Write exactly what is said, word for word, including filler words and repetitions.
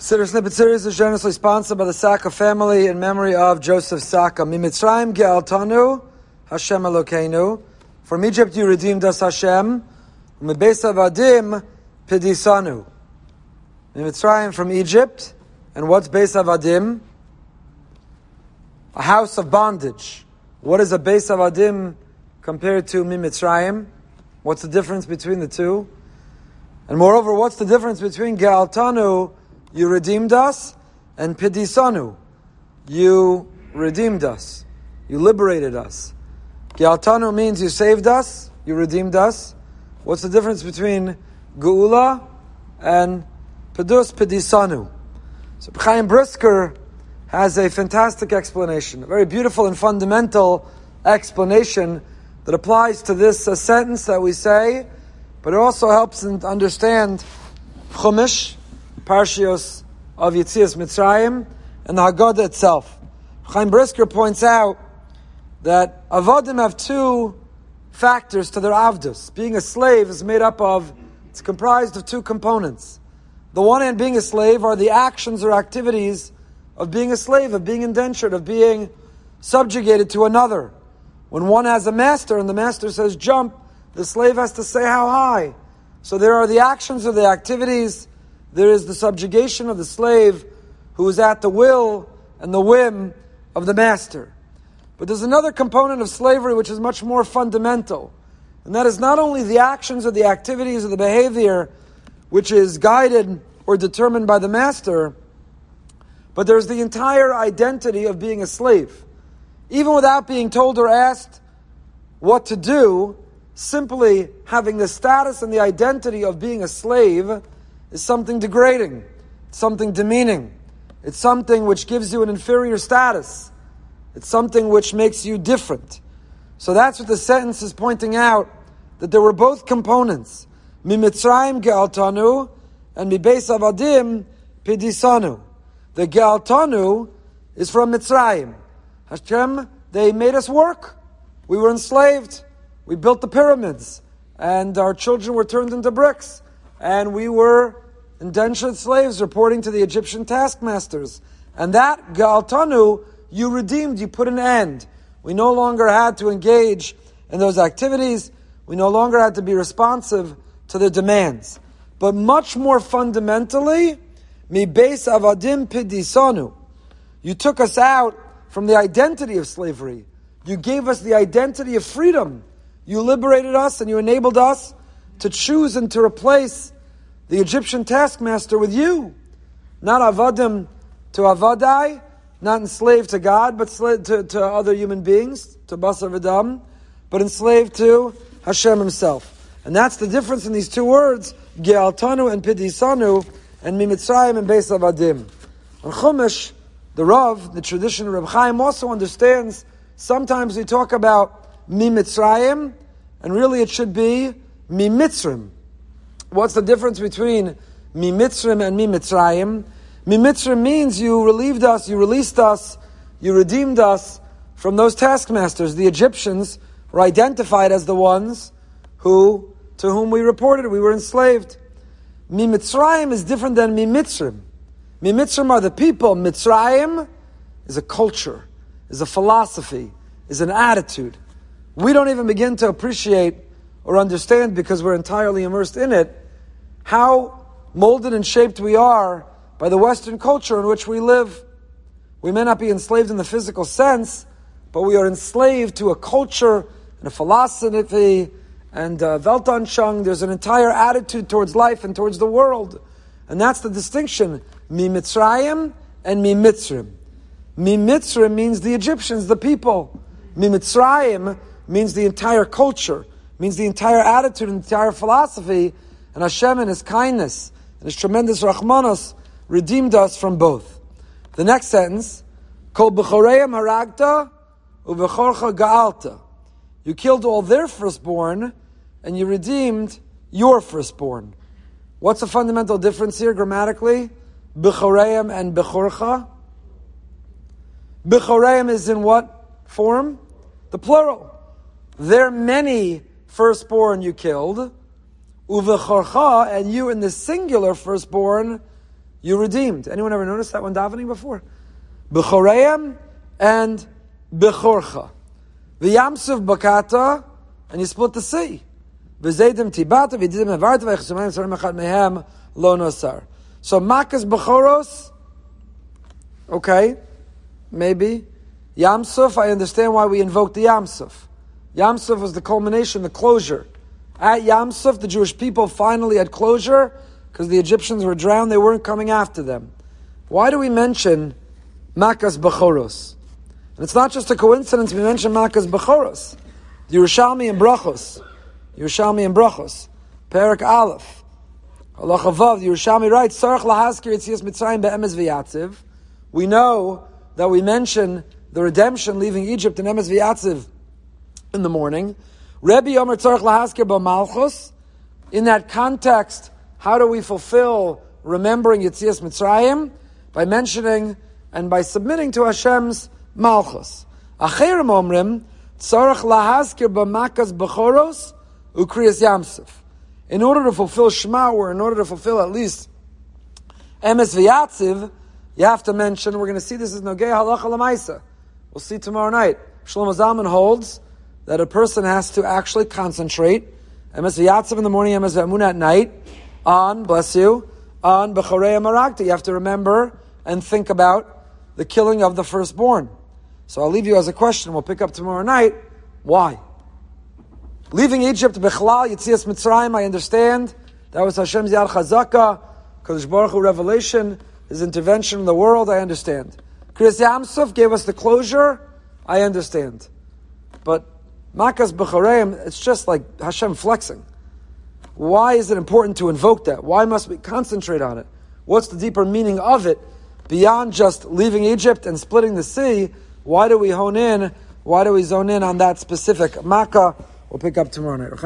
Siddur Snippet series is generously sponsored by the Saka family in memory of Joseph Saka. Mimitzrayim ge'altanu Hashem Elokeinu. From Egypt you redeemed us, Hashem. U'mebeis avadim pedisanu. Mimitzrayim from Egypt. And what's Beis Avadim? A house of bondage. What is a Beis Avadim compared to Mimitzrayim? What's the difference between the two? And moreover, what's the difference between ge'altanu, you redeemed us, and pedisanu, you redeemed us, you liberated us. Ge'altanu means you saved us, you redeemed us. What's the difference between geula and pedus pedisanu? So Chaim Brisker has a fantastic explanation, a very beautiful and fundamental explanation that applies to this uh, sentence that we say, but it also helps to understand Chumash, Parshios of Yetzias Mitzrayim, and the Haggadah itself. Chaim Brisker points out that Avadim have two factors to their Avdus. Being a slave is made up of, it's comprised of two components. The one hand, being a slave, are the actions or activities of being a slave, of being indentured, of being subjugated to another. When one has a master and the master says jump, the slave has to say how high. So there are the actions or the activities. There is the subjugation of the slave who is at the will and the whim of the master. But there's another component of slavery which is much more fundamental. And that is not only the actions or the activities or the behavior which is guided or determined by the master, but there's the entire identity of being a slave. Even without being told or asked what to do, simply having the status and the identity of being a slave is something degrading, it's something demeaning, it's something which gives you an inferior status, it's something which makes you different. So that's what the sentence is pointing out, that there were both components, Mimitzrayim ge'altanu and Mibeis Avadim pedisanu. The ge'altanu is from Mitzrayim. Hashem, they made us work. We were enslaved. We built the pyramids. And our children were turned into bricks. And we were indentured slaves reporting to the Egyptian taskmasters. And that ge'altanu, you redeemed, you put an end. We no longer had to engage in those activities. We no longer had to be responsive to their demands. But much more fundamentally, mi beis avadim pedisanu. You took us out from the identity of slavery. You gave us the identity of freedom. You liberated us and you enabled us to choose and to replace the Egyptian taskmaster with you. Not avadim to avadai, not enslaved to God, but slave to, to other human beings, to basar v'dam, but enslaved to Hashem himself. And that's the difference in these two words, ge'altanu and pedisanu, and mimitzrayim and beis avadim. On Chumash, the Rav, the tradition of Reb Chaim, also understands, sometimes we talk about mimitzrayim, and really it should be mimitzrim. What's the difference between mimitzrim and mimitzrayim? Mimitzrim means you relieved us, you released us, you redeemed us from those taskmasters. The Egyptians were identified as the ones who, to whom we reported we were enslaved. Mimitzrayim is different than mimitzrim. Mimitzrim are the people. Mitzrayim is a culture, is a philosophy, is an attitude. We don't even begin to appreciate or understand, because we're entirely immersed in it, how molded and shaped we are by the Western culture in which we live. We may not be enslaved in the physical sense, but we are enslaved to a culture and a philosophy and uh, Weltanschauung. There's an entire attitude towards life and towards the world. And that's the distinction, Mi Mitzrayim and Mi Mitzrim. Mi Mitzrim means the Egyptians, the people. Mi Mitzrayim means the entire culture, means the entire attitude and the entire philosophy. And Hashem in His kindness and His tremendous Rachmanos redeemed us from both. The next sentence, Kol b'choreim haragta u'b'chorcha ga'alta. You killed all their firstborn, and you redeemed your firstborn. What's the fundamental difference here grammatically? B'choreim and b'chorcha. B'choreim is in what form? The plural. Their many firstborn you killed. Uv'chorcha, and you in the singular firstborn, you redeemed. Anyone ever noticed that when davening before? B'choreim and B'chorcha. V'yamsuf bakata, and you split the sea. V'zeidim tibata, v'yidim evarta, v'yichsumayim sarim echad mehem lo nosar. So makas b'choros, okay, maybe. Yamsuf, I understand why we invoke the Yamsuf. Yamsuf was the culmination, the closure. At Yamsuf, the Jewish people finally had closure because the Egyptians were drowned, they weren't coming after them. Why do we mention Makas B'choros? And it's not just a coincidence we mention Makas B'choros. The Yerushalmi and Brachos. Yerushalmi and Brachos. Perak Aleph. Allah Chavav, the Yerushalmi writes, Sarach Lahaskir Yitzias Mitzrayim Be'emes V'yatziv. We know that we mention the redemption leaving Egypt in Emes V'yatziv in the morning. Rebbe Omer Tzarech Lahaskir B'malchus. In that context, how do we fulfill remembering Yetzias Mitzrayim? By mentioning and by submitting to Hashem's Malchus. Acherim Omrim Tzarech Lahaskir B'makas B'choros Ukriyas Yamsuf. In order to fulfill Shema, or in order to fulfill at least Emes V'yatziv, you have to mention, we're going to see this is Nogei Halacha L'maisa. We'll see tomorrow night. Shlomo Zalman holds that a person has to actually concentrate, Emes V'yatziv in the morning, Emes V'amun at night, on, bless you, on B'chorei Marakta. You have to remember and think about the killing of the firstborn. So I'll leave you as a question. We'll pick up tomorrow night. Why? Leaving Egypt, Bechlal, Yetzias Mitzrayim, I understand. That was Hashem's Yad Chazaka, Kadosh Baruch Hu revelation, His intervention in the world, I understand. Kriyas Yamsuf gave us the closure, I understand. But Makas B'choreim, it's just like Hashem flexing. Why is it important to invoke that? Why must we concentrate on it? What's the deeper meaning of it? Beyond just leaving Egypt and splitting the sea, why do we hone in? Why do we zone in on that specific Makkah? We'll pick up tomorrow night.